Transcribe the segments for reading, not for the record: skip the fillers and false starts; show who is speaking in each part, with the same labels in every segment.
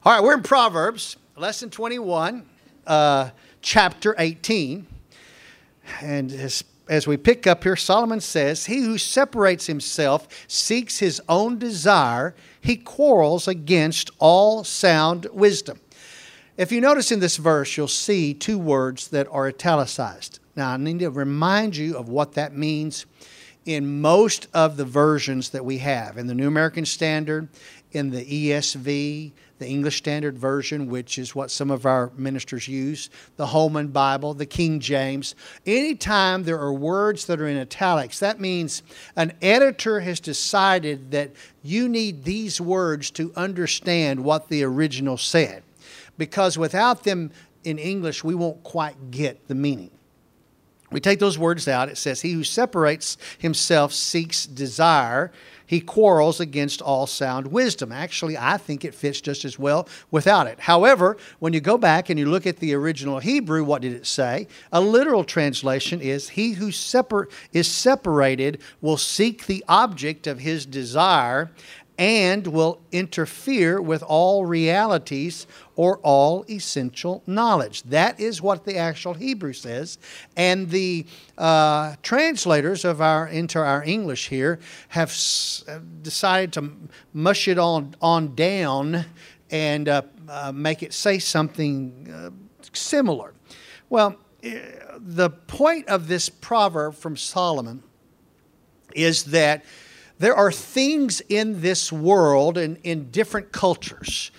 Speaker 1: All right, we're in Proverbs, lesson 21, chapter 18. And as we pick up here, Solomon says, "He who separates himself seeks his own desire. He quarrels against all sound wisdom." If you notice in this verse, you'll see two words that are italicized. Now, I need to remind you of what that means in most of the versions that we have. In the New American Standard, in the ESV, the English Standard Version, which is what some of our ministers use, the Holman Bible, the King James. Anytime there are words that are in italics, that means an editor has decided that you need these words to understand what the original said. Because without them in English, we won't quite get the meaning. We take those words out. It says, "He who separates himself seeks desire. He quarrels against all sound wisdom." Actually, I think it fits just as well without it. However, when you go back and you look at the original Hebrew, what did it say? A literal translation is, "He who is separated will seek the object of his desire and will interfere with all realities or all essential knowledge." That is what the actual Hebrew says. And the translators into our English here have decided to mush it on down and make it say something similar. Well, the point of this proverb from Solomon is that there are things in this world and in different cultures,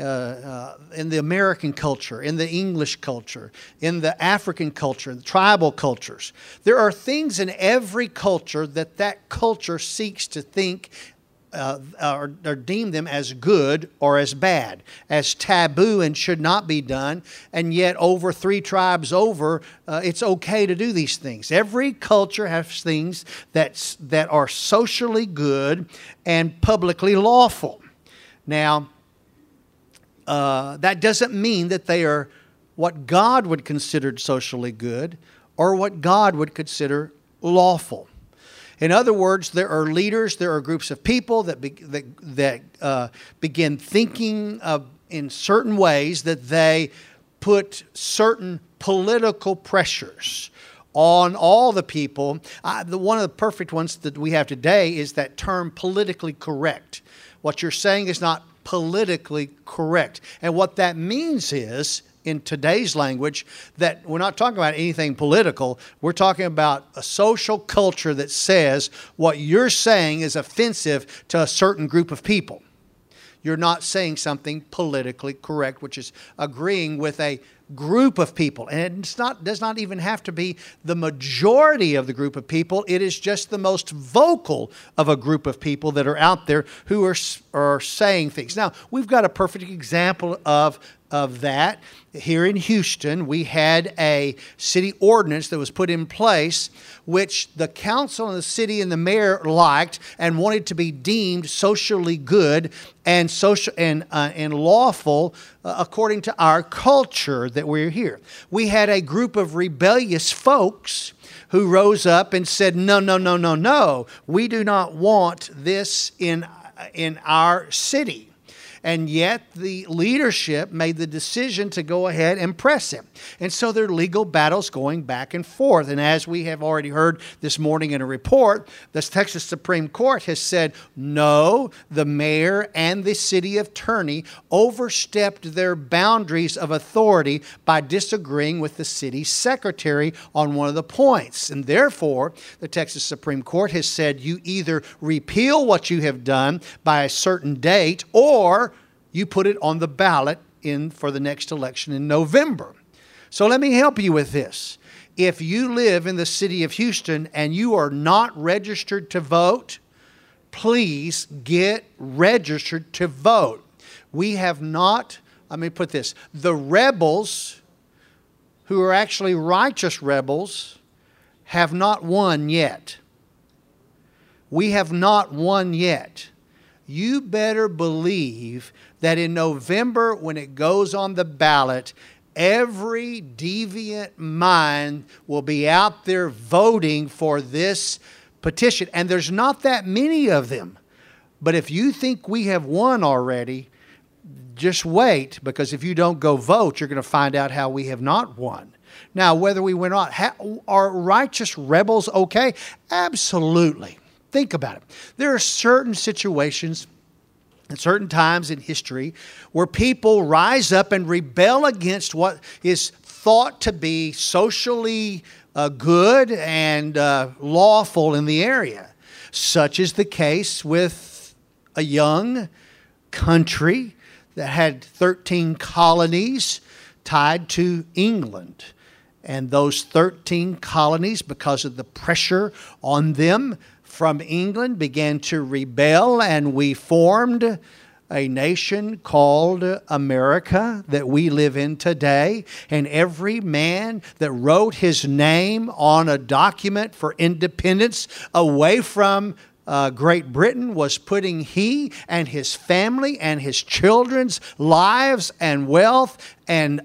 Speaker 1: in the American culture, in the English culture, in the African culture, the tribal cultures. There are things in every culture that culture seeks to think or deem them as good or as bad, as taboo and should not be done, and yet over 3 tribes over, it's okay to do these things. Every culture has things that are socially good and publicly lawful. Now, that doesn't mean that they are what God would consider socially good or what God would consider lawful. In other words, there are leaders, there are groups of people that begin thinking in certain ways that they put certain political pressures on all the people. One of the perfect ones that we have today is that term politically correct. What you're saying is not politically correct. And what that means is, in today's language, that we're not talking about anything political. We're talking about a social culture that says what you're saying is offensive to a certain group of people. You're not saying something politically correct, which is agreeing with a group of people. And it does not even have to be the majority of the group of people. It is just the most vocal of a group of people that are out there who are saying things. Now, we've got a perfect example of that. Here in Houston, we had a city ordinance that was put in place, which the council and the city and the mayor liked and wanted to be deemed socially good and social and lawful according to our culture that we're here. We had a group of rebellious folks who rose up and said, "No, no, no, no, no. We do not want this in our city." And yet the leadership made the decision to go ahead and press him. And so there are legal battles going back and forth. And as we have already heard this morning in a report, the Texas Supreme Court has said, no, the mayor and the city attorney overstepped their boundaries of authority by disagreeing with the city secretary on one of the points. And therefore, the Texas Supreme Court has said you either repeal what you have done by a certain date or you put it on the ballot for the next election in November. So let me help you with this. If you live in the city of Houston and you are not registered to vote, please get registered to vote. We have not, let me put this, the rebels who are actually righteous rebels have not won yet. We have not won yet. You better believe that in November, when it goes on the ballot, every deviant mind will be out there voting for this petition. And there's not that many of them. But if you think we have won already, just wait, because if you don't go vote, you're going to find out how we have not won. Now, whether we win or not, are righteous rebels okay? Absolutely. Think about it. There are certain situations at certain times in history where people rise up and rebel against what is thought to be socially good and lawful in the area. Such is the case with a young country that had 13 colonies tied to England. And those 13 colonies, because of the pressure on them from England, began to rebel, and we formed a nation called America that we live in today. And every man that wrote his name on a document for independence away from Great Britain was putting he and his family and his children's lives and wealth and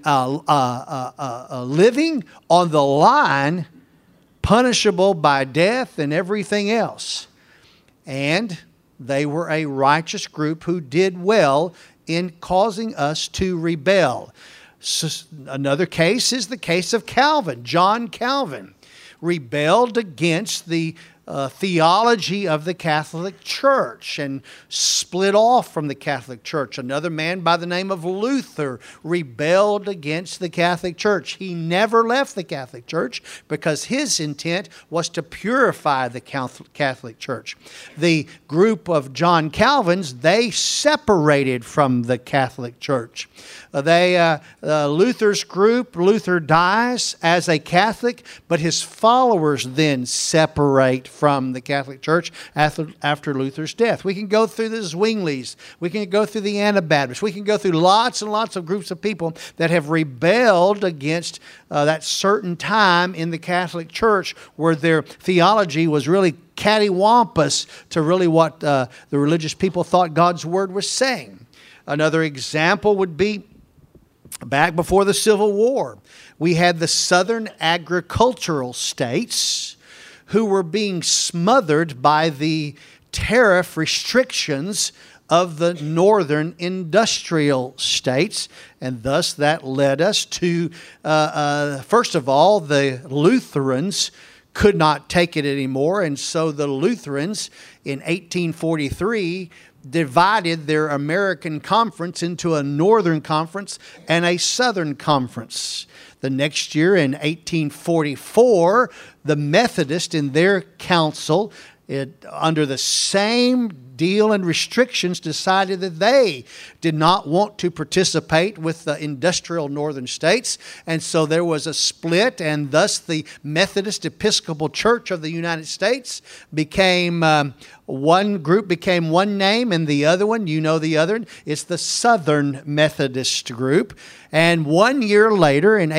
Speaker 1: living on the line, punishable by death and everything else. And they were a righteous group who did well in causing us to rebel. So another case is the case of Calvin. John Calvin rebelled against the theology of the Catholic Church and split off from the Catholic Church. Another man by the name of Luther rebelled against the Catholic Church. He never left the Catholic Church because his intent was to purify the Catholic Church. The group of John Calvins, they separated from the Catholic Church. Luther's group, Luther dies as a Catholic, but his followers then separate from the Catholic Church after Luther's death. We can go through the Zwinglies. We can go through the Anabaptists. We can go through lots and lots of groups of people that have rebelled against that certain time in the Catholic Church where their theology was really cattywampus to really what the religious people thought God's Word was saying. Another example would be back before the Civil War. We had the southern agricultural states who were being smothered by the tariff restrictions of the northern industrial states. And thus that led us to, first of all, the Lutherans could not take it anymore. And so the Lutherans in 1843 divided their American conference into a northern conference and a southern conference. The next year in 1844, the Methodists in their council, under the same deal and restrictions, decided that they did not want to participate with the industrial northern states. And so there was a split, and thus the Methodist Episcopal Church of the United States became one group, became one name, and the other one, you know the other, it's the Southern Methodist group. And 1 year later, in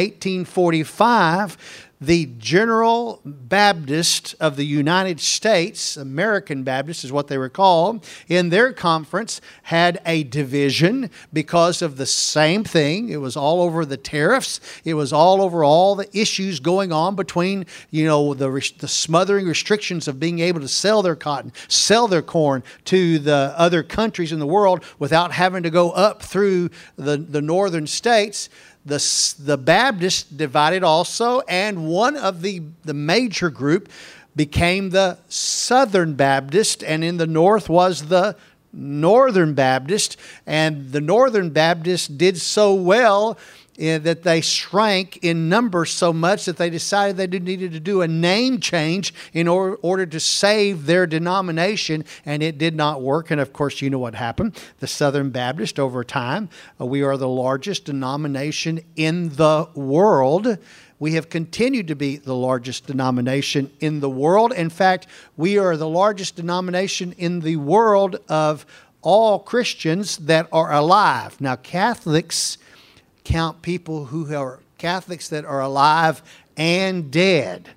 Speaker 1: 1845, the General Baptist of the United States, American Baptist is what they were called, in their conference had a division because of the same thing. It was all over the tariffs. It was all over all the issues going on between, the smothering restrictions of being able to sell their cotton, sell their corn to the other countries in the world without having to go up through the northern states. The Baptists divided also, and one of the major group became the Southern Baptist, and in the north was the Northern Baptist. And the Northern Baptist did so well that they shrank in numbers so much that they decided they needed to do a name change in order to save their denomination, and it did not work. And of course, you know what happened. The Southern Baptist, over time, we are the largest denomination in the world. We have continued to be the largest denomination in the world. In fact, we are the largest denomination in the world of all Christians that are alive. Now, Catholics count people who are Catholics that are alive and dead.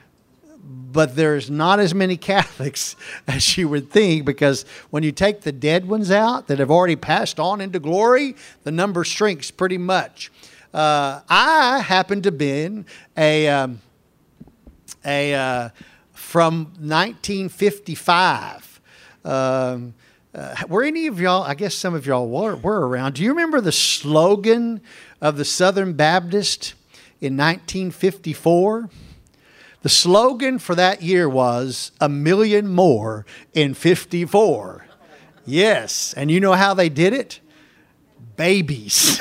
Speaker 1: But there's not as many Catholics as you would think, because when you take the dead ones out that have already passed on into glory, the number shrinks pretty much. I happen to be from 1955. were any of y'all, I guess some of y'all were around. Do you remember the slogan of the Southern Baptist in 1954? The slogan for that year was, "A million more in 54." Yes. And you know how they did it? Babies.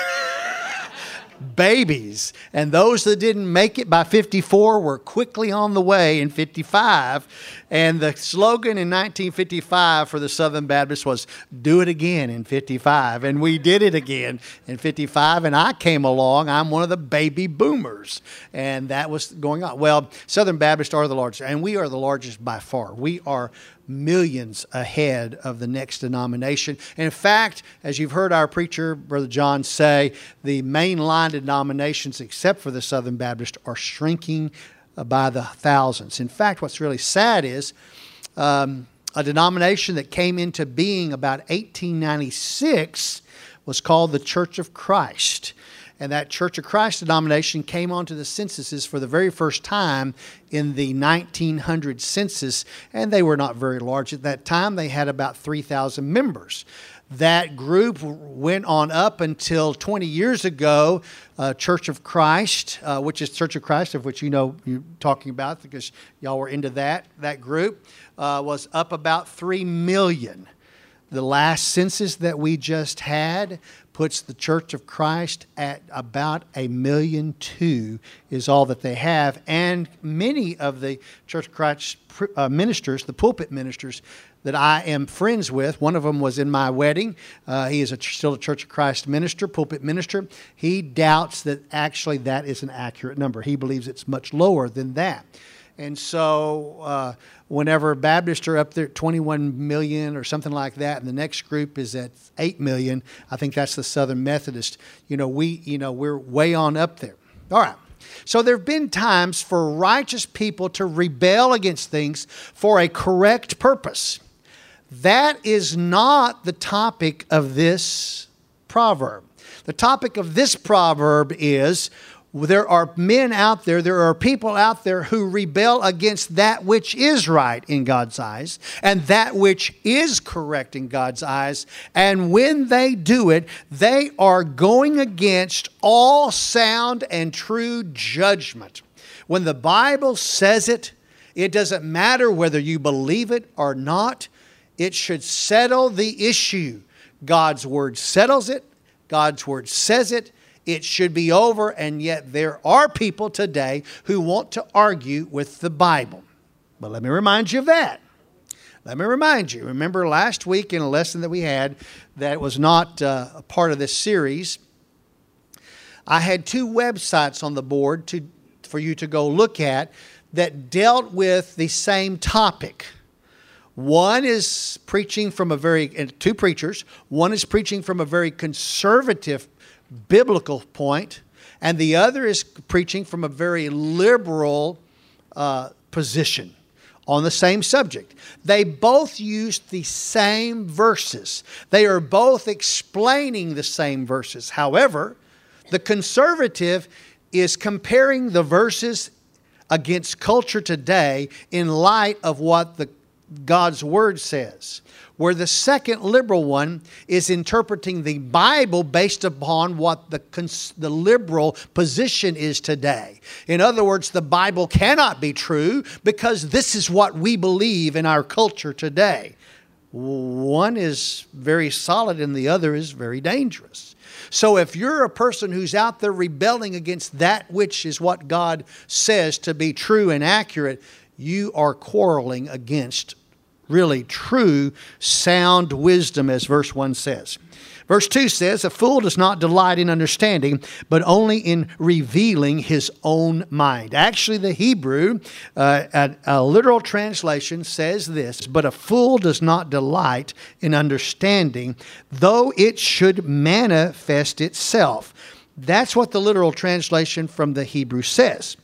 Speaker 1: Babies. And those that didn't make it by 54 were quickly on the way in 55. And the slogan in 1955 for the Southern Baptist was, "Do it again in 55." And we did it again in 55. And I came along. I'm one of the baby boomers. And that was going on. Well, Southern Baptists are the largest. And we are the largest by far. We are millions ahead of the next denomination. And in fact, as you've heard our preacher, Brother John, say, the mainline denominations, except for the Southern Baptist, are shrinking by the thousands. In fact, what's really sad is a denomination that came into being about 1896 was called the Church of Christ. And that Church of Christ denomination came onto the censuses for the very first time in the 1900 census, and they were not very large at that time. They had about 3,000 members. That group went on up until 20 years ago, Church of Christ, which is Church of Christ, of which you know you're talking about because y'all were into that. That group was up about 3 million. The last census that we just had puts the Church of Christ at about 1,200,000 is all that they have. And many of the Church of Christ ministers, the pulpit ministers that I am friends with, one of them was in my wedding. He is still a Church of Christ minister, pulpit minister. He doubts that actually that is an accurate number. He believes it's much lower than that. And so whenever Baptists are up there at 21 million or something like that, and the next group is at 8 million, I think that's the Southern Methodist. We're way on up there. All right. So there have been times for righteous people to rebel against things for a correct purpose. That is not the topic of this proverb. The topic of this proverb is, there are men out there, there are people out there who rebel against that which is right in God's eyes and that which is correct in God's eyes. And when they do it, they are going against all sound and true judgment. When the Bible says it, it doesn't matter whether you believe it or not. It should settle the issue. God's Word settles it. God's Word says it. It should be over, and yet there are people today who want to argue with the Bible. But let me remind you of that. Let me remind you. Remember last week in a lesson that we had that was not a part of this series, I had 2 websites on the board for you to go look at that dealt with the same topic. One is preaching from two preachers. One is preaching from a very conservative biblical point, and the other is preaching from a very liberal position on the same subject. They both used the same verses. They are both explaining the same verses. However, the conservative is comparing the verses against culture today in light of what God's Word says, where the second liberal one is interpreting the Bible based upon what the liberal position is today. In other words, the Bible cannot be true because this is what we believe in our culture today. One is very solid and the other is very dangerous. So if you're a person who's out there rebelling against that which is what God says to be true and accurate, you are quarreling against really true, sound wisdom, as verse 1 says. Verse 2 says, "A fool does not delight in understanding, but only in revealing his own mind." Actually, the Hebrew, a literal translation says this, "But a fool does not delight in understanding, though it should manifest itself." That's what the literal translation from the Hebrew says.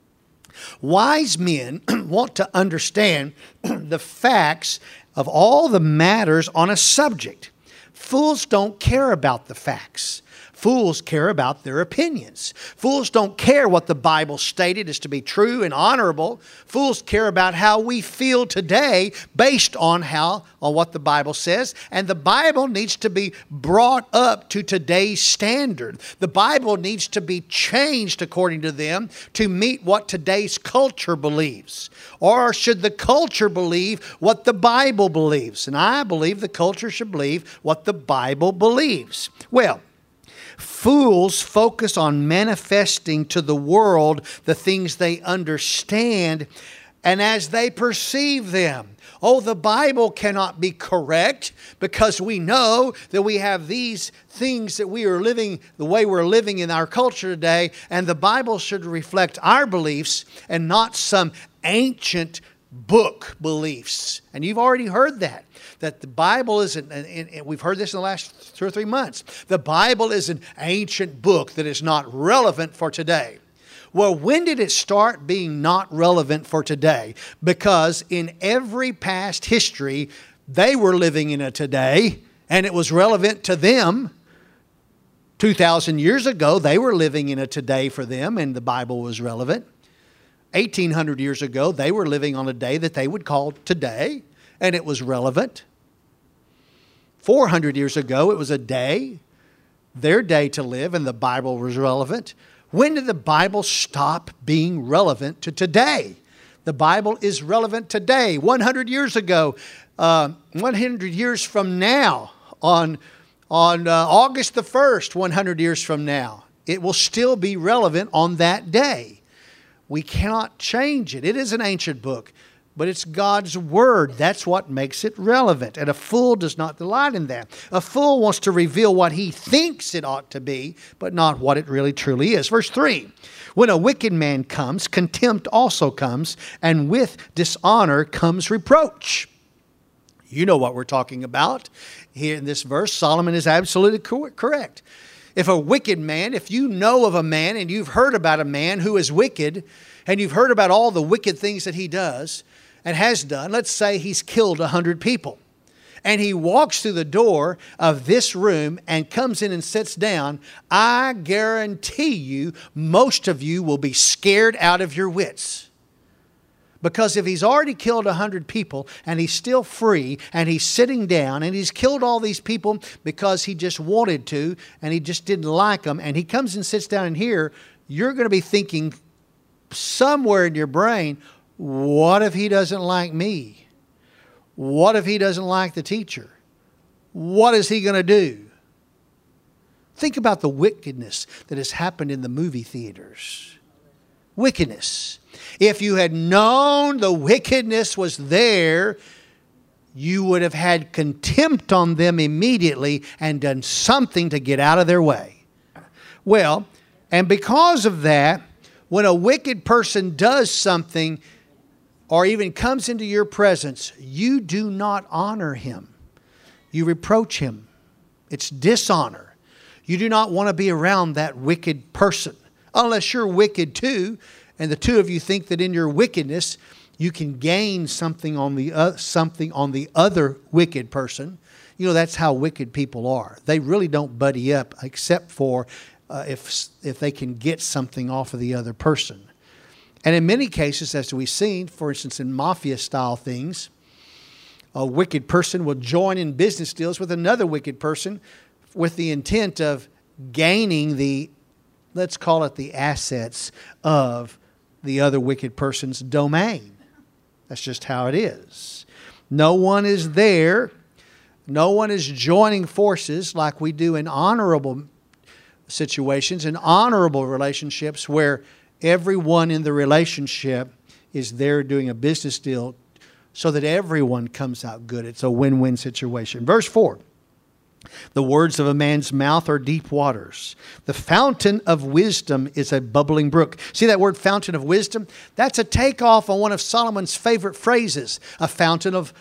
Speaker 1: Wise men want to understand the facts of all the matters on a subject. Fools don't care about the facts. Fools care about their opinions. Fools don't care what the Bible stated is to be true and honorable. Fools care about how we feel today based on what the Bible says. And the Bible needs to be brought up to today's standard. The Bible needs to be changed according to them to meet what today's culture believes. Or should the culture believe what the Bible believes? And I believe the culture should believe what the Bible believes. Well, fools focus on manifesting to the world the things they understand and as they perceive them. Oh, the Bible cannot be correct because we know that we have these things that we are living the way we're living in our culture today, and the Bible should reflect our beliefs and not some ancient book beliefs. And you've already heard that the Bible isn't, and we've heard this in the last 2 or 3 months, the Bible is an ancient book that is not relevant for today. Well, when did it start being not relevant for today? Because in every past history, they were living in a today, and it was relevant to them. 2,000 years ago, they were living in a today for them, and the Bible was relevant. 1,800 years ago, they were living on a day that they would call today, and it was relevant. 400 years ago, it was a day, their day to live, and the Bible was relevant. When did the Bible stop being relevant to today? The Bible is relevant today. 100 years ago, 100 years from now, on August the 1st, 100 years from now, it will still be relevant on that day. We cannot change it. It is an ancient book, but it's God's Word. That's what makes it relevant. And a fool does not delight in that. A fool wants to reveal what he thinks it ought to be, but not what it really truly is. Verse 3, when a wicked man comes, contempt also comes, and with dishonor comes reproach. You know what we're talking about. Here in this verse, Solomon is absolutely correct. If a wicked man, if you know of a man and you've heard about a man who is wicked, and you've heard about all the wicked things that he does and has done, let's say he's killed 100 people, and he walks through the door of this room and comes in and sits down, I guarantee you most of you will be scared out of your wits. Because if he's already killed 100 people and he's still free and he's sitting down and he's killed all these people because he just wanted to and he just didn't like them, and he comes and sits down in here, you're going to be thinking somewhere in your brain, what if he doesn't like me? What if he doesn't like the teacher? What is he going to do? Think about the wickedness that has happened in the movie theaters. Wickedness. If you had known the wickedness was there, you would have had contempt on them immediately and done something to get out of their way. Well, and because of that, when a wicked person does something or even comes into your presence, you do not honor him. You reproach him. It's dishonor. You do not want to be around that wicked person unless you're wicked too, and the two of you think that in your wickedness you can gain something on the other wicked person. You know, that's how wicked people are. They really don't buddy up except for if they can get something off of the other person. And in many cases, as we've seen, for instance, in mafia-style things, a wicked person will join in business deals with another wicked person with the intent of gaining the, let's call it the assets of the other wicked person's domain. That's just how it is. No one is there. No one is joining forces like we do in honorable situations, in honorable relationships where everyone in the relationship is there doing a business deal so that everyone comes out good. It's a win-win situation. Verse 4. The words of a man's mouth are deep waters. The fountain of wisdom is a bubbling brook. See that word fountain of wisdom? That's a takeoff on one of Solomon's favorite phrases, a fountain of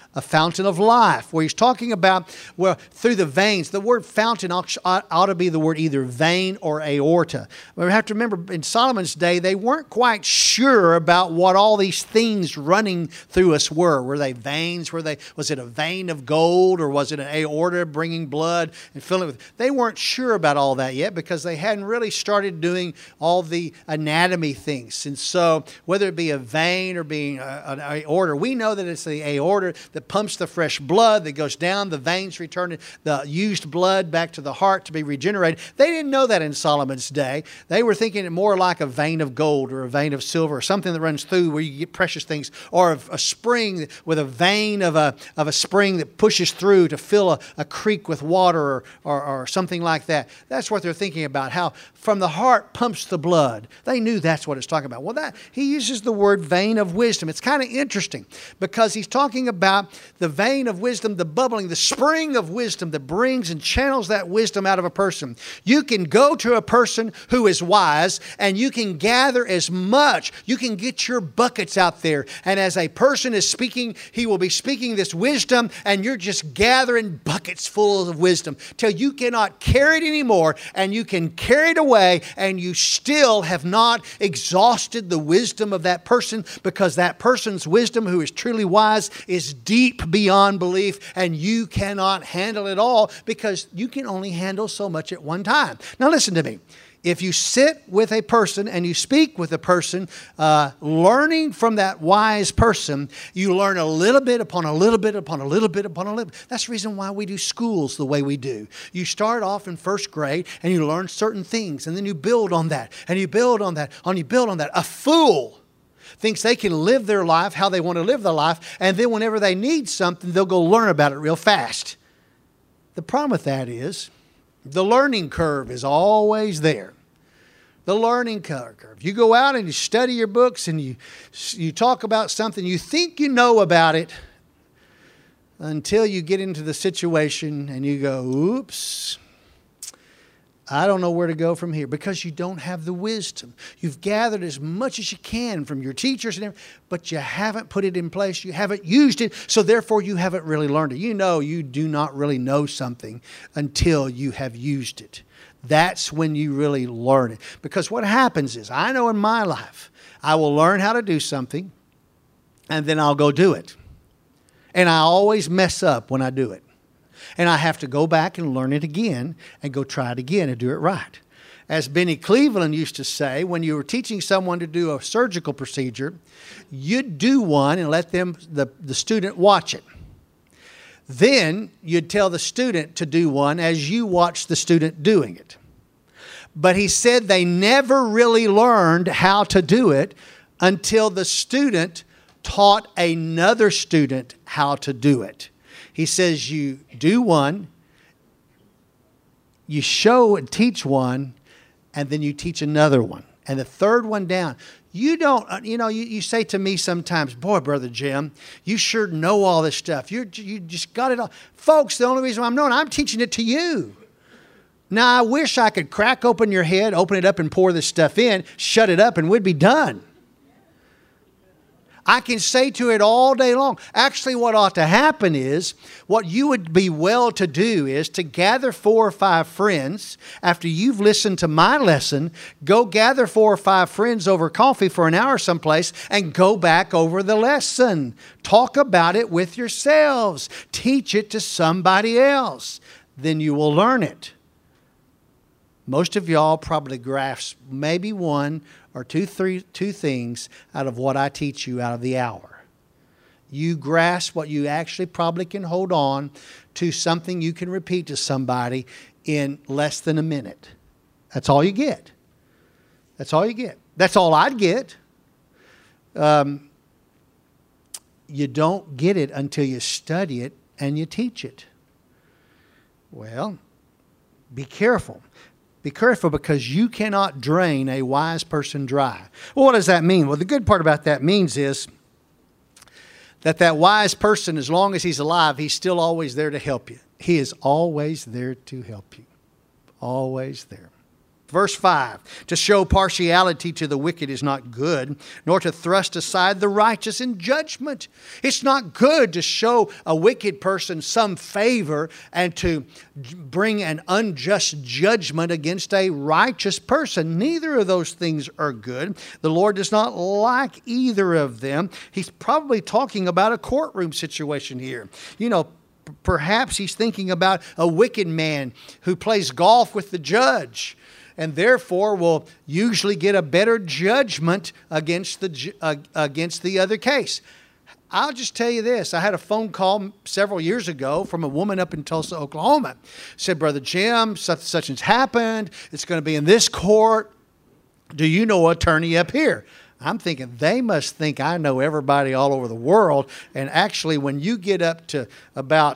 Speaker 1: life, where he's talking about, well, through the veins. The word fountain ought to be the word either vein or aorta. We have to remember in Solomon's day, they weren't quite sure about what all these things running through us were. Were they veins? Was it a vein of gold, or was it an aorta bringing blood? blood and filling it with. They weren't sure about all that yet because they hadn't really started doing all the anatomy things. And so whether it be a vein or being an aorta, we know that it's the aorta that pumps the fresh blood that goes down. The veins return the used blood back to the heart to be regenerated. They didn't know that in Solomon's day. They were thinking it more like a vein of gold or a vein of silver or something that runs through where you get precious things, or a spring with a vein of a spring that pushes through to fill a creek with water or something like that. That's what they're thinking about, how from the heart pumps the blood. They knew that's what it's talking about. Well, he uses the word vein of wisdom. It's kind of interesting because he's talking about the vein of wisdom, the bubbling, the spring of wisdom that brings and channels that wisdom out of a person. You can go to a person who is wise and you can gather as much. You can get your buckets out there. And as a person is speaking, he will be speaking this wisdom and you're just gathering buckets full of wisdom till you cannot carry it anymore, and you can carry it away and you still have not exhausted the wisdom of that person, because that person's wisdom, who is truly wise, is deep beyond belief, and you cannot handle it all because you can only handle so much at one time. Now listen to me. If you sit with a person and you speak with a person, learning from that wise person, you learn a little bit upon a little bit upon a little bit upon a little bit. That's the reason why we do schools the way we do. You start off in first grade and you learn certain things, and then you build on that, and you build on that, and you build on that. A fool thinks they can live their life how they want to live their life, and then whenever they need something, they'll go learn about it real fast. The problem with that is the learning curve is always there. The learning curve. You go out and you study your books and you talk about something. You think you know about it until you get into the situation and you go, oops, I don't know where to go from here, because you don't have the wisdom. You've gathered as much as you can from your teachers and everything, but you haven't put it in place. You haven't used it, so therefore you haven't really learned it. You know you do not really know something until you have used it. That's when you really learn it. Because what happens is, I know in my life, I will learn how to do something, and then I'll go do it. And I always mess up when I do it. And I have to go back and learn it again and go try it again and do it right. As Benny Cleveland used to say, when you were teaching someone to do a surgical procedure, you'd do one and let the student watch it. Then you'd tell the student to do one as you watch the student doing it. But he said they never really learned how to do it until the student taught another student how to do it. He says you do one, you show and teach one, and then you teach another one. And the third one down. You don't, you say to me sometimes, boy, Brother Jim, you sure know all this stuff. You just got it all. Folks, the only reason I'm knowing, I'm teaching it to you. Now, I wish I could crack open your head, open it up and pour this stuff in, shut it up, and we'd be done. I can say to it all day long. Actually, what ought to happen is, what you would be well to do is to gather 4 or 5 friends. After you've listened to my lesson, go gather 4 or 5 friends over coffee for an hour someplace and go back over the lesson. Talk about it with yourselves. Teach it to somebody else. Then you will learn it. Most of y'all probably grasp maybe 1 or 2 things out of what I teach you out of the hour. You grasp what you actually probably can hold on to, something you can repeat to somebody in less than a minute. That's all you get. That's all you get. That's all I'd get. You don't get it until you study it and you teach it. Well, be careful. Be careful, because you cannot drain a wise person dry. Well, what does that mean? Well, the good part about that means is that wise person, as long as he's alive, he's still always there to help you. He is always there to help you. Always there. Verse 5, to show partiality to the wicked is not good, nor to thrust aside the righteous in judgment. It's not good to show a wicked person some favor and to bring an unjust judgment against a righteous person. Neither of those things are good. The Lord does not like either of them. He's probably talking about a courtroom situation here. Perhaps he's thinking about a wicked man who plays golf with the judge and therefore will usually get a better judgment against the other case. I'll just tell you this. I had a phone call several years ago from a woman up in Tulsa, Oklahoma. Said, Brother Jim, such has happened. It's going to be in this court. Do you know an attorney up here? I'm thinking they must think I know everybody all over the world. And actually, when you get up to about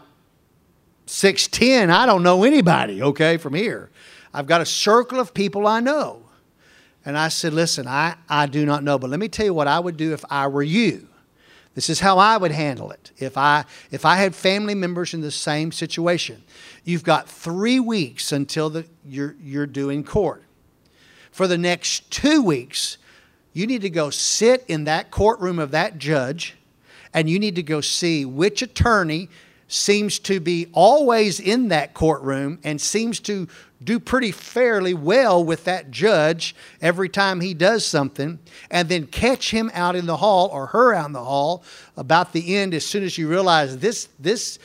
Speaker 1: 6'10", I don't know anybody, okay, from here. I've got a circle of people I know. And I said, listen, I do not know. But let me tell you what I would do if I were you. This is how I would handle it. If I had family members in the same situation. You've got 3 weeks until you're due in court. For the next 2 weeks, you need to go sit in that courtroom of that judge, and you need to go see which attorney seems to be always in that courtroom and seems to do pretty fairly well with that judge every time he does something, and then catch him out in the hall or her out in the hall about the end as soon as you realize this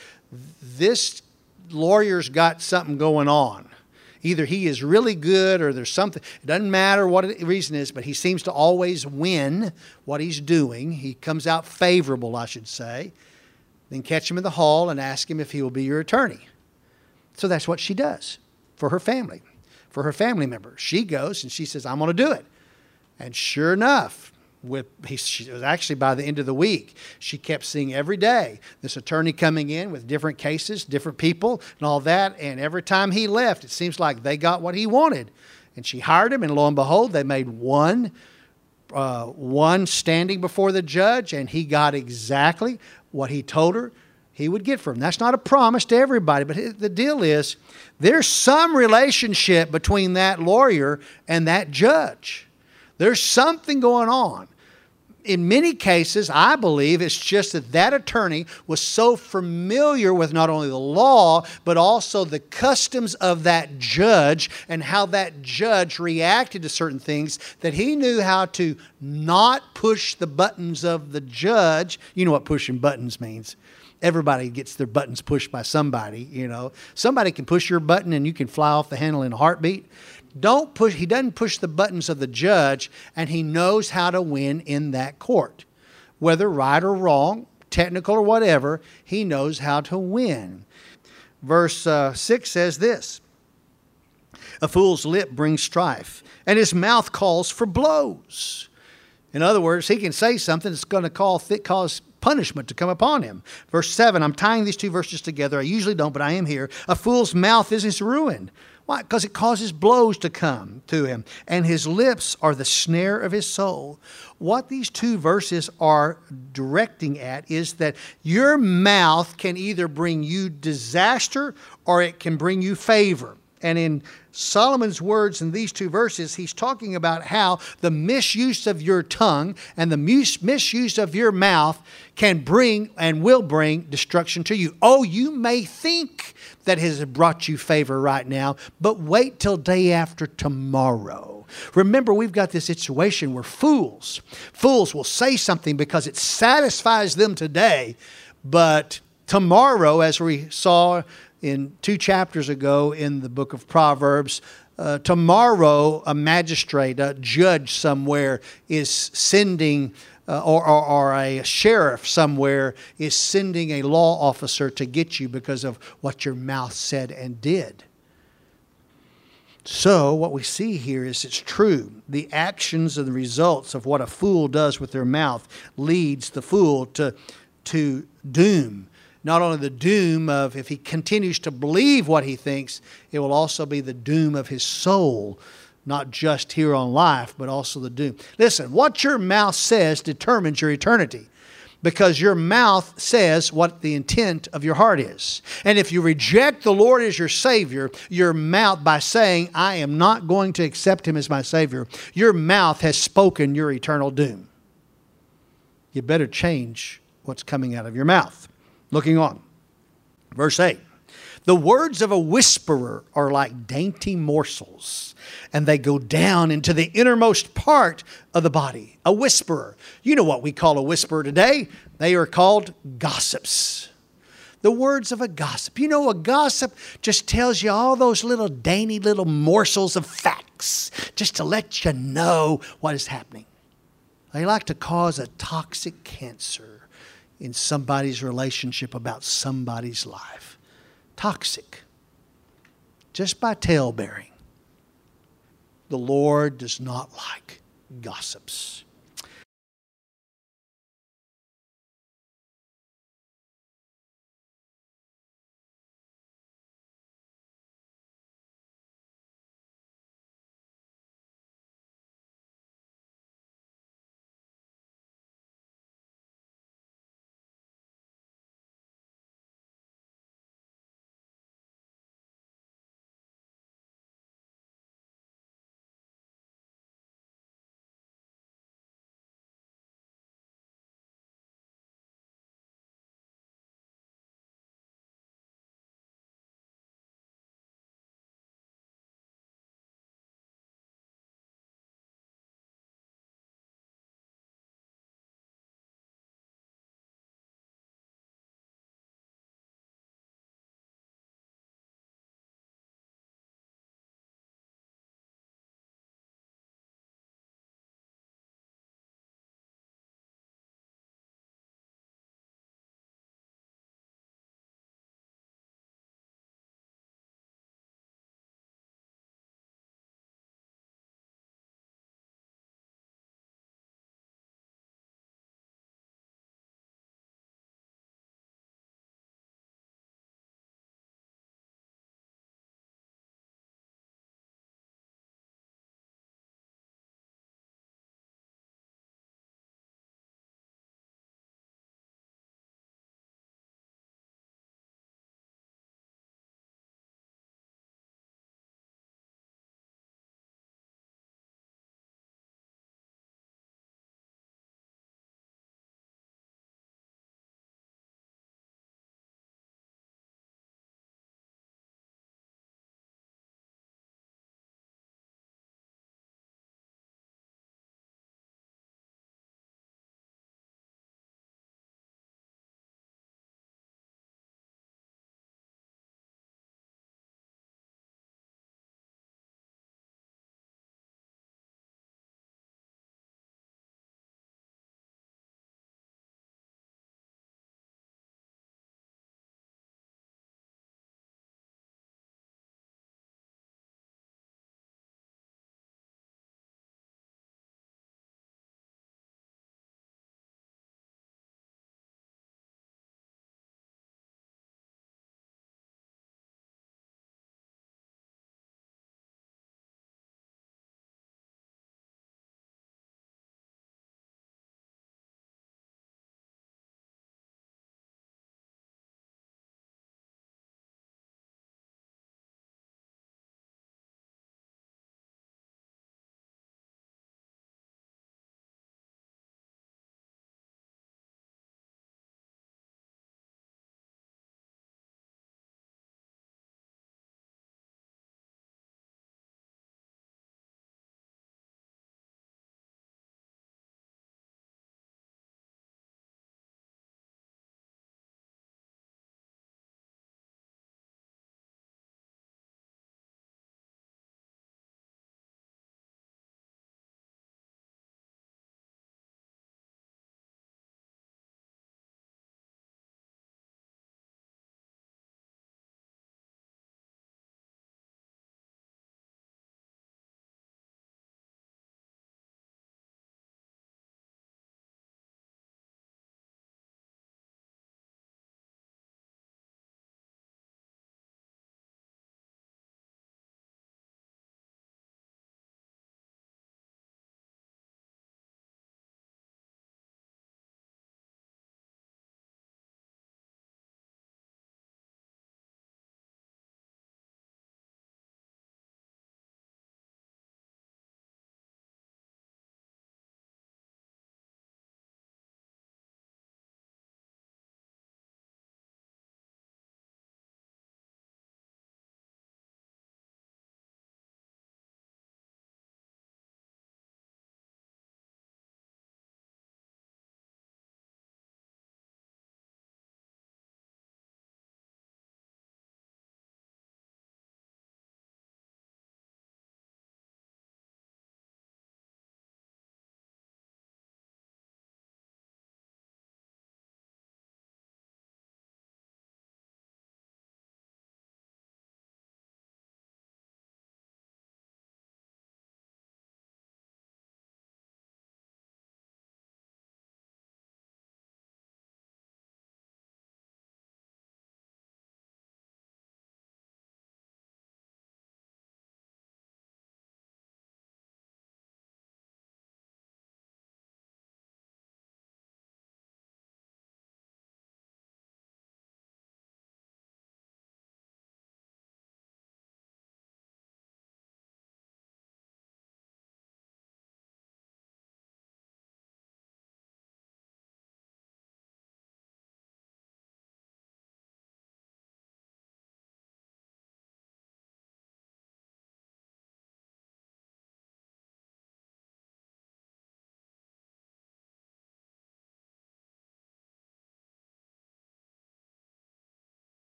Speaker 1: lawyer's got something going on. Either he is really good or there's something. It doesn't matter what the reason is, but he seems to always win what he's doing. He comes out favorable, I should say. Then catch him in the hall and ask him if he will be your attorney. So that's what she does for her family, for her family members. She goes and she says, I'm going to do it. And sure enough, she was actually by the end of the week, she kept seeing every day this attorney coming in with different cases, different people and all that. And every time he left, it seems like they got what he wanted. And she hired him, and lo and behold, they made one standing before the judge, and he got exactly what he told her he would get from him. That's not a promise to everybody, but the deal is there's some relationship between that lawyer and that judge. There's something going on. In many cases, I believe it's just that attorney was so familiar with not only the law, but also the customs of that judge and how that judge reacted to certain things, that he knew how to not push the buttons of the judge. You know what pushing buttons means. Everybody gets their buttons pushed by somebody, you know. Somebody can push your button and you can fly off the handle in a heartbeat. He doesn't push the buttons of the judge, and he knows how to win in that court. Whether right or wrong, technical or whatever, he knows how to win. Verse 6 says this, a fool's lip brings strife, and his mouth calls for blows. In other words, he can say something that's going to cause punishment to come upon him. Verse 7, I'm tying these two verses together. I usually don't, but I am here. A fool's mouth is his ruin. Why? Because it causes blows to come to him. And his lips are the snare of his soul. What these two verses are directing at is that your mouth can either bring you disaster or it can bring you favor. And in Solomon's words in these two verses, he's talking about how the misuse of your tongue and the misuse of your mouth can bring and will bring destruction to you. Oh, you may think that has brought you favor right now, but wait till day after tomorrow. Remember, we've got this situation where fools will say something because it satisfies them today, but tomorrow, as we saw in 2 chapters ago in the book of Proverbs, tomorrow a magistrate, a judge somewhere is sending, or a sheriff somewhere is sending a law officer to get you because of what your mouth said and did. So what we see here is it's true. The actions and the results of what a fool does with their mouth leads the fool to doom. Not only the doom of, if he continues to believe what he thinks, it will also be the doom of his soul, not just here on life, but also the doom. Listen, what your mouth says determines your eternity, because your mouth says what the intent of your heart is. And if you reject the Lord as your Savior, your mouth, by saying, I am not going to accept Him as my Savior, your mouth has spoken your eternal doom. You better change what's coming out of your mouth. Looking on. Verse 8. The words of a whisperer are like dainty morsels, and they go down into the innermost part of the body. A whisperer. You know what we call a whisperer today? They are called gossips. The words of a gossip. You know, a gossip just tells you all those little dainty little morsels of facts just to let you know what is happening. They like to cause a toxic cancer in somebody's relationship about somebody's life. Toxic. Just by talebearing. The Lord does not like gossips.